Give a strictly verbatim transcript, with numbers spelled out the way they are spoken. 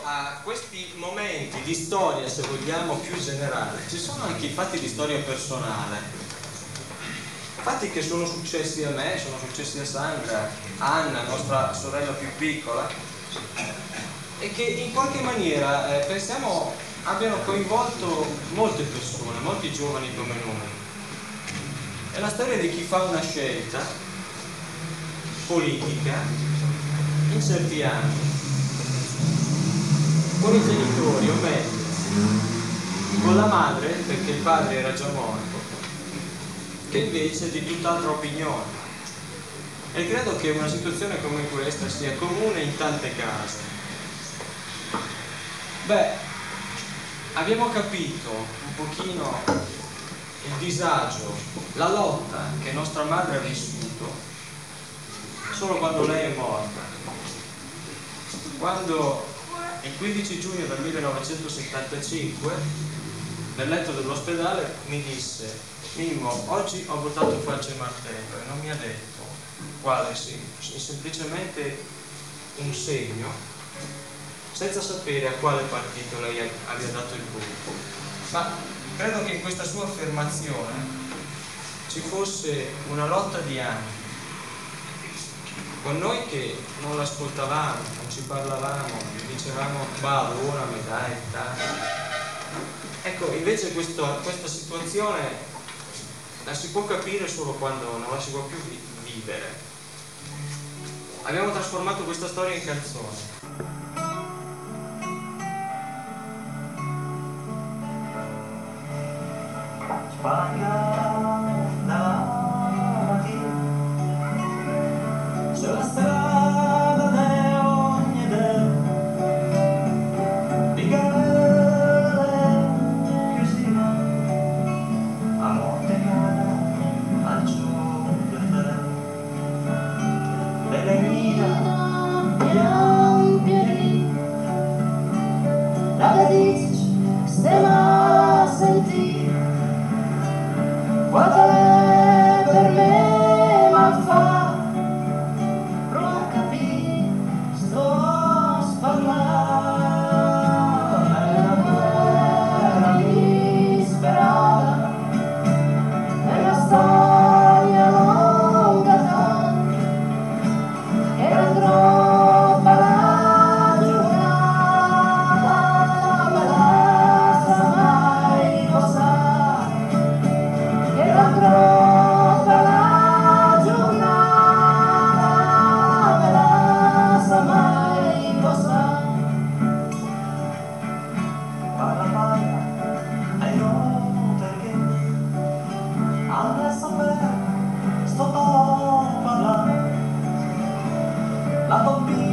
a questi momenti di storia, se vogliamo, più generale, ci sono anche i fatti di storia personale, fatti che sono successi a me, sono successi a Sandra, a Anna, nostra sorella più piccola, e che in qualche maniera eh, pensiamo abbiano coinvolto molte persone, molti giovani come noi. È la storia di chi fa una scelta politica in certi anni, con i genitori, o meglio, con la madre, perché il padre era già morto, che invece di tutt'altra opinione. E credo che una situazione come questa sia comune in tante case. Beh, abbiamo capito un pochino il disagio, la lotta che nostra madre ha vissuto solo quando lei è morta. Quando il quindici giugno del millenovecentosettantacinque, nel letto dell'ospedale, mi disse: Mimmo, oggi ho votato falce e martello, e non mi ha detto quale segno, semplicemente un segno, senza sapere a quale partito lei abbia dato il voto. Ma credo che in questa sua affermazione ci fosse una lotta di anni, con noi che non l'ascoltavamo, non ci parlavamo, dicevamo va allora, mi dai, dai. Ecco, invece questo, questa situazione la si può capire solo quando non la si può più vivere. Abbiamo trasformato questa storia in canzone. Spagna davanti sulla strada di ogni del di gare così a Monte Cara al giorno le legnina bianchi la radice stella a sentire quanto è per me mal fa, non capire, sto sparlando, è una guerra disperata, è una storia lunga tanto, era troppa la giornata, me la sa mai passare. Era troppa la giornata, me la sa mai passare. Parla, parla, e no perché adesso per sto parlando. La tombina